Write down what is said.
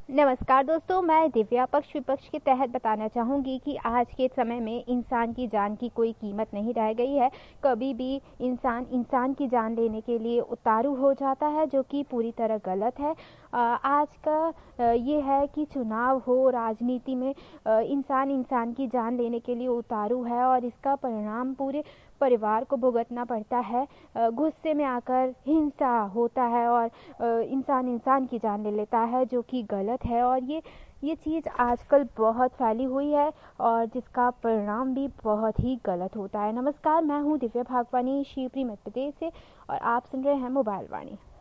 नमस्कार दोस्तों, मैं दिव्या पक्ष विपक्ष के तहत बताना चाहूँगी कि आज के समय में इंसान की जान की कोई कीमत नहीं रह गई है। कभी भी इंसान की जान लेने के लिए उतारू हो जाता है, जो कि पूरी तरह गलत है। आज का ये है कि चुनाव हो, राजनीति में इंसान की जान लेने के लिए उतारू है और इसका परिणाम पूरे परिवार को भुगतना पड़ता है। गुस्से में आकर हिंसा होता है और इंसान की जान ले लेता है, जो कि गलत है। और ये चीज़ आजकल बहुत फैली हुई है और जिसका परिणाम भी बहुत ही गलत होता है। नमस्कार, मैं हूँ दिव्या भागवानी, शिवपुरी मध्य प्रदेश से, और आप सुन रहे हैं मोबाइल वाणी।